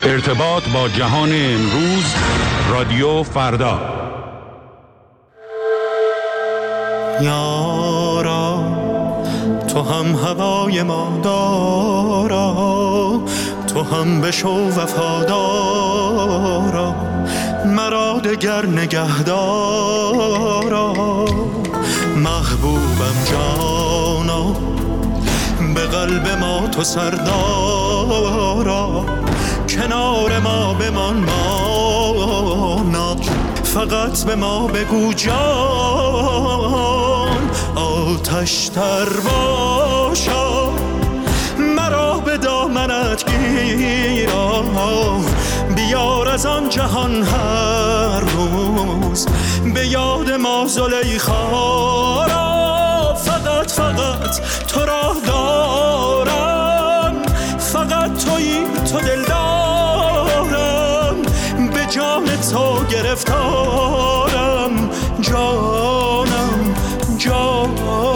ارتباط با جهان امروز، رادیو فردا. یارا تو هم هوای ما دارا، تو هم بشو وفادارا، مرا دگر نگهدارا. محبوبم جانا، به قلب ما تو سردارا، کنار ما بمان مانا، فقط به ما بگو جان. آتش تر باشا، مرا به دامنت گیرا، بیار از آن جهان هر روز به یاد ما زلیخا را. فقط تو را دارم، فقط تویی تو دل دارم، به جان تو گرفتارم، جانم جان.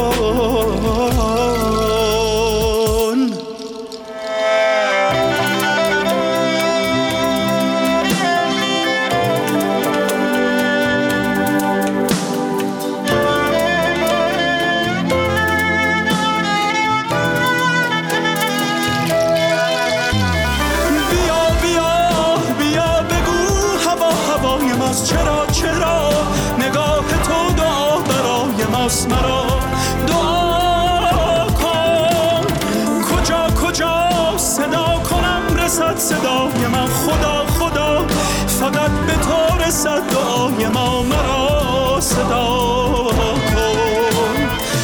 چرا نگاه تو دعا برای ماست، مرا دعا کن. کجا صدا کنم رسد صدای من، خدا فقط به تو رسد دعای ما، مرا صدا کن.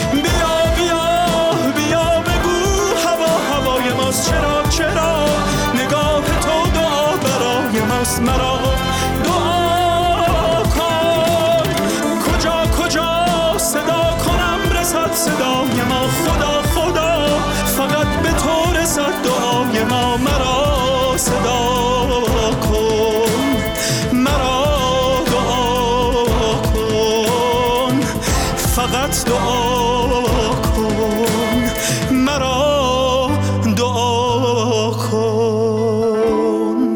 بیا بگو هوای ماست، چرا نگاه تو دعا برای ماست، مرا صدای ما، خدا فقط به تو رسد دعای ما، مرا صدا کن، مرا دعا کن، فقط دعا کن، مرا دعا کن.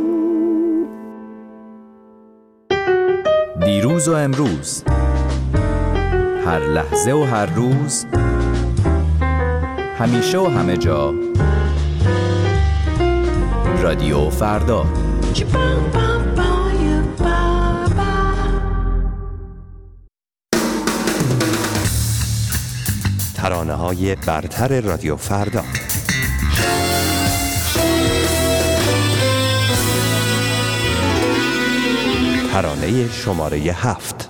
دیروز و امروز، هر لحظه و هر روز، همیشه و همه جا، رادیو فردا. ترانه‌های برتر رادیو فردا. ترانه شماره 7.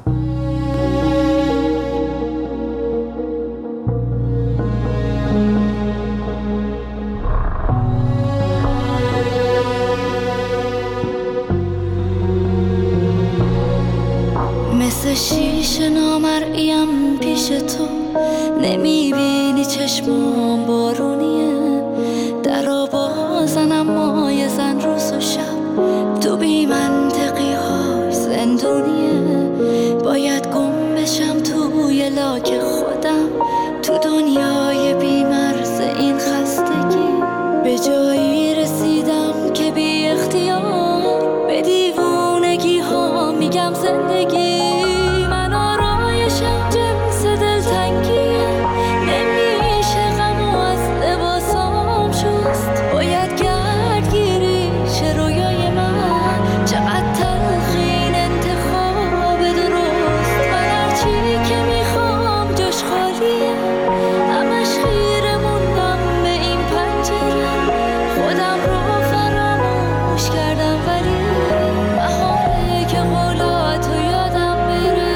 مثل شیشه نامرئیم پیش تو، نمیبینی چشمام بارونیه، درا بازنم مای زن روز و شب، تو بی منطقی های زندونیه. باید گم بشم توی لاک خودم، تو دنیای بی مرز این خستگی، به جایی رسیدم که بی اختیار به دیوونگی ها میگم زندگی. من آرایشم جنس دلتنگیه، نمیشه غمو از لباسام شست، باید گردگیری شه رویای من، چقدر تلخین انتخاب درست. من هرچی که میخوام جاش خالیه، همش خیره موندم به این پنجره، خودم رو فراموش کردم ولی بهاره که قولاتو یادم بره.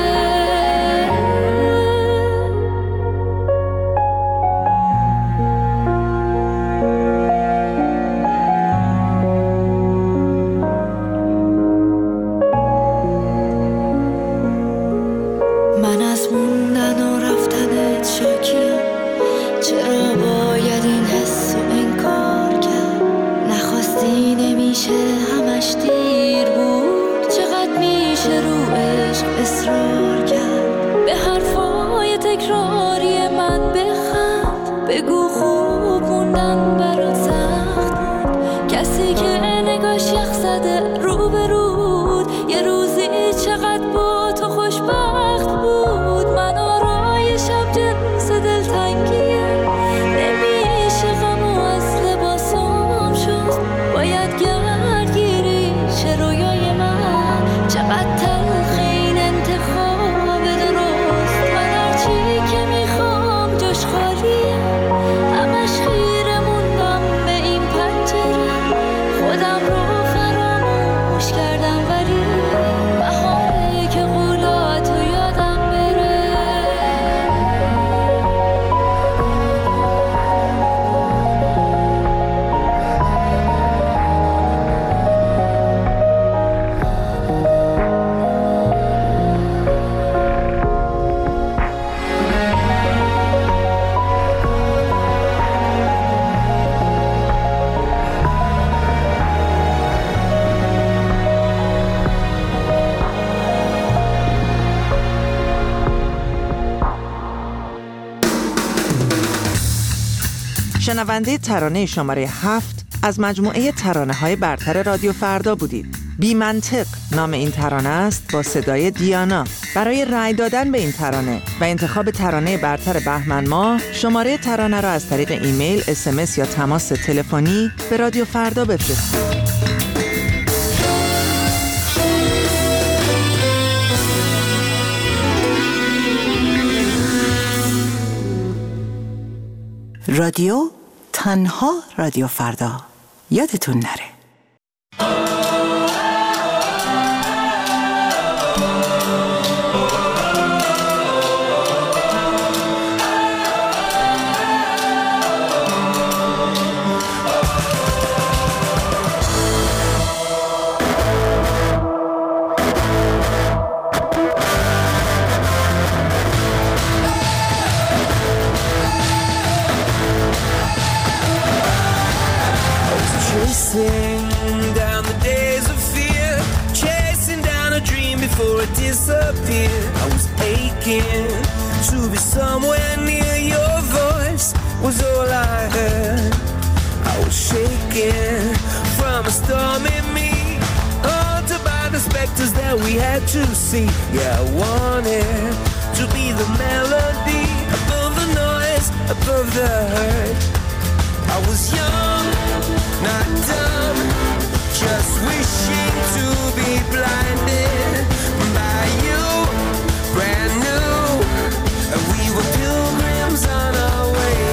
من از موندن و رفتنت شاکیم، چرا باید این حس و انکار کرد؟ نخواستی نمیشه همش دیر بود، چقدر میشه رو عشق اصرار کرد؟ به حرفای تکراری من بخند، بگو خوب موندن برات سخت بود، کسی که نگاش زده روبرود، یه روزی چقدر با تو خوشبخت بود. من آرای شب جنس دلتنگیه، نمیشه غم و از لباسام شد. باید گردگیری چه رویای من، چقدر تلخ این انتخاب درست. من هرچی که میخوام جاش خالیه، همش خیره موندم به این پنجره. خودم رو فراموش کردم ولی بهاره که قولاتو یادم بره. شنونده ترانه شماره 7 از مجموعه ترانه‌های برتر رادیو فردا بودید. بی منطق نام این ترانه است با صدای دیانا. برای رأی دادن به این ترانه و انتخاب ترانه برتر بهمن ماه، شماره ترانه را از طریق ایمیل، SMS یا تماس تلفنی به رادیو فردا بفرستید. رادیو تنها رادیو فردا، یادتون نره. Chasing down the days of fear, chasing down a dream before it disappeared. I was aching to be somewhere near. Your voice was all I heard. I was shaking from a storm in me, haunted by the specters that we had to see. Yeah, I wanted to be the melody above the noise, above the hurt. I was young, not dumb, just wishing to be blinded by you, brand new. We were pilgrims on our way.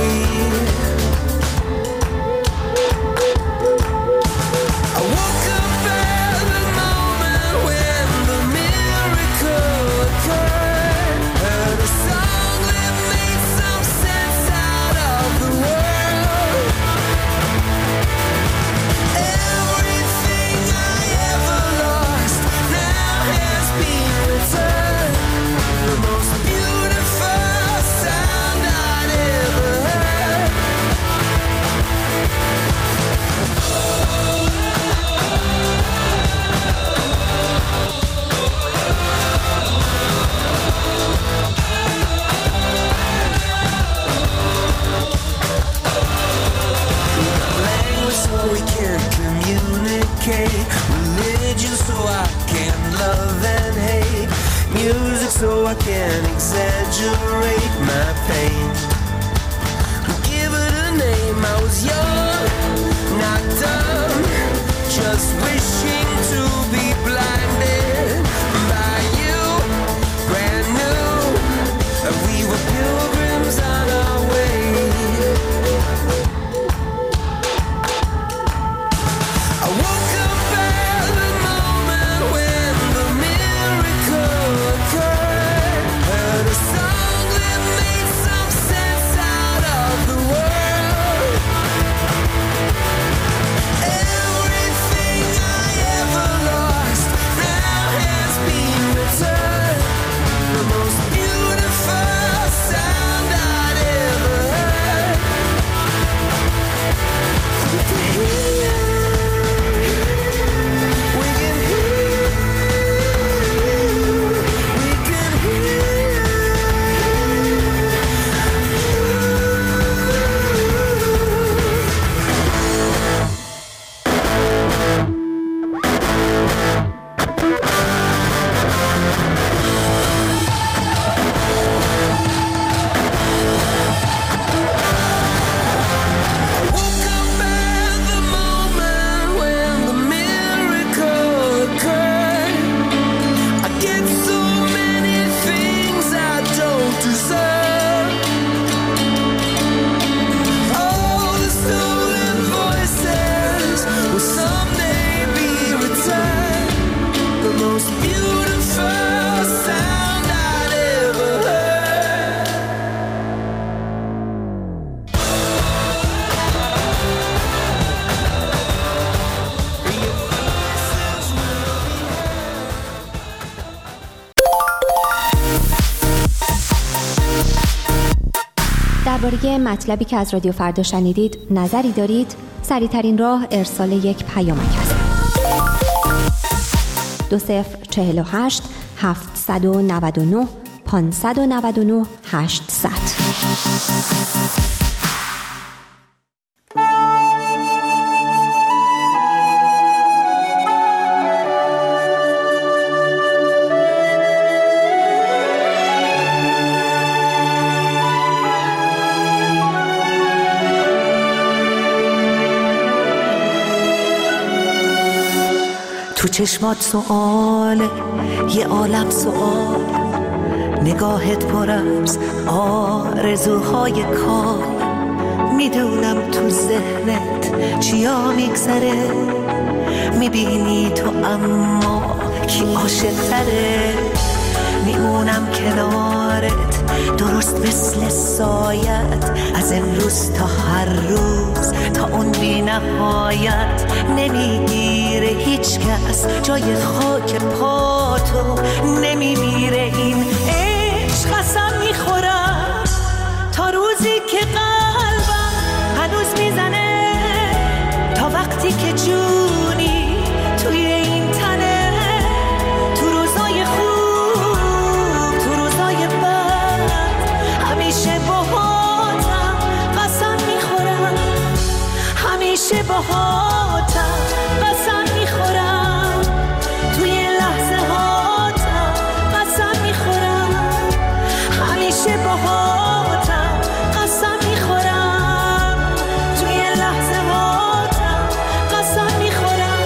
I woke up at the moment when the miracle occurred. Heard a song that made some sense out of the world. Everything I ever lost now has been returned. The most beautiful sound I'd ever heard. Language so we can communicate, religion so I can love and hate, music so I can exaggerate my pain. Give it a name. I was young, not dumb, just wishing to be blinded by you, brand new. We were pilgrims on our way. I woke up at the moment when the miracle occurred. Heard a song that درباره مطلبی که از رادیو فردا شنیدید نظری دارید؟ سریع‌ترین راه ارسال یک پیامک است. 2048 799 599 800. تو چشمات سؤاله، یه عالم سؤال، نگاهت پر از آرزوهای کار. میدونم تو ذهنت چیا میگذره، میبینی تو اما کی عاشق تره. میمونم کنارت درست مثل سایت، از امروز تا هر روز تا اون بی نهایت. نمیگیره هیچ کس جای خاک پاتو، نمیمیره این عشق. قسم میخورم تا روزی که قلبم هنوز میزنه، تا وقتی که جونی توی این تنه. تو روزای خوب، تو روزای بد، همیشه باهاتم. قسم میخورم همیشه باهاتم. قسم میخورم توی لحظه هاتم. قسم میخورم همیشه باهاتم. قسم میخورم توی لحظه هاتم. قسم میخورم.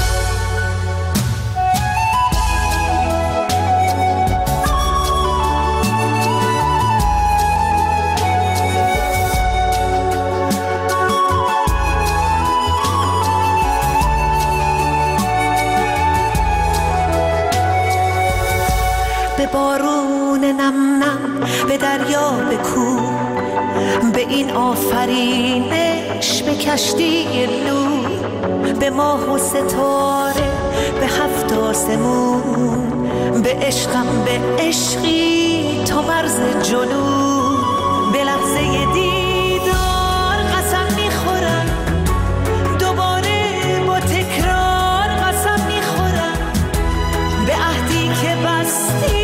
به بارون نم نم، به دریا، به کوه، به این آفرینش، به کشتی نور، به ماه و ستاره، به هفت آسمون، به عشقم، به عشقی تا مرز جنون. به لحظه دیدار قسم میخورم، دوباره با تکرار قسم میخورم. به عهدی که بستی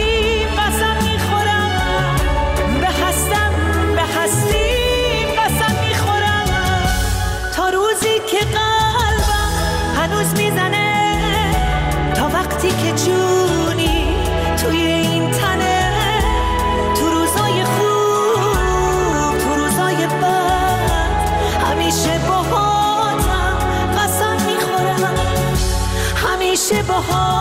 که قلبم هنوز میزنه، تا وقتی که جونی توی این تنه. تو روزای خوب، تو روزای بد، همیشه باهاتم. قسم میخورم همیشه باهاتم.